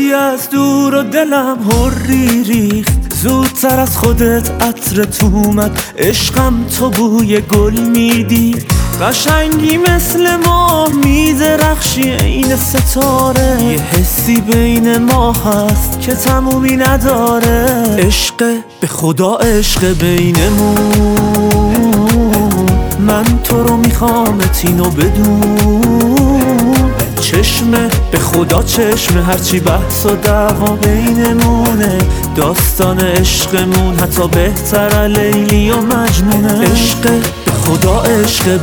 اومدی از دور و دلم حری ریخت، زودتر از خودت عطرت اومد، عشقم تو بوی گل میدی، قشنگی مثل ماه میدرخشی عین ستاره، یه حسی بین ما هست که تمومی نداره، عشق به خدا عشق بینمون، من تو رو میخوامت اینو بدون، چشمه به خدا چشمه، هرچی بحث و دعوا بینمونه، داستان عشقمون حتی بهتر لیلی و مجنونه، عشق به خدا عشق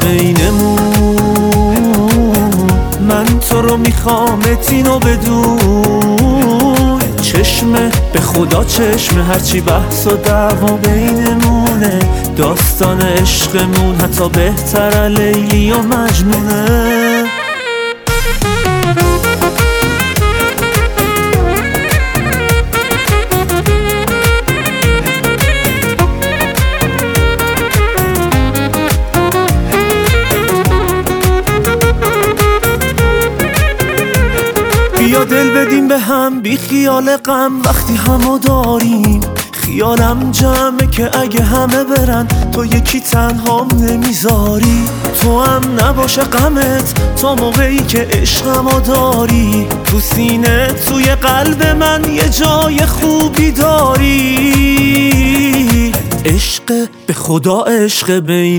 بینمون، من تو رو میخوامت اینو بدون، چشمه به خدا چشمه، هرچی بحث و دعوا بینمونه، داستان عشقمون حتی بهتر لیلی و مجنونه. بیا دل بدیم به هم بی خیال غم، وقتی همو داریم خیالم جمعه که اگه همه برن تو یکی تنهام نمیذاری، تو هم نباشه غمت تا موقعی که عشقمو داری، تو سینه توی قلب من یه جای خوبی داری، عشق به خدا عشق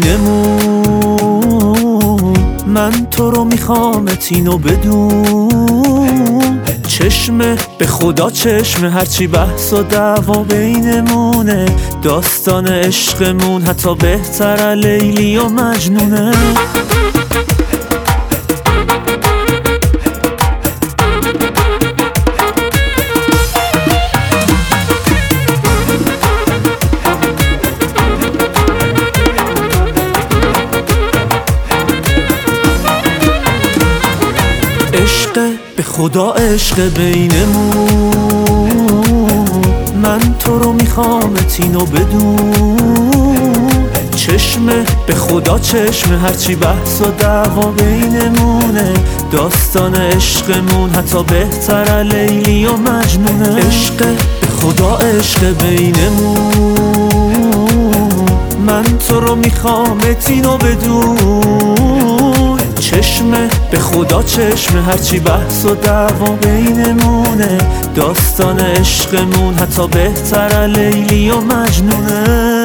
بینمون، من تو رو میخوامت اینو بدون، چشمه به خدا چشمه، هرچی بحث و دعوا بینمونه، داستان عشقمون حتی بهتر لیلی و مجنونه. عشق به خدا عشق بینمون، من تو رو میخوامت اینو بدون، چشمه به خدا چشمه، هرچی بحث و دعوا بینمونه، داستان عشقمون حتی بهتر لیلی و مجنونه، عشق به خدا عشق بینمون، من تو رو میخوامت اینو بدون، چشمه به خدا چشمه، هرچی بحث و دعوا بینمونه، داستان عشقمون حتی بهتر لیلی و مجنونه.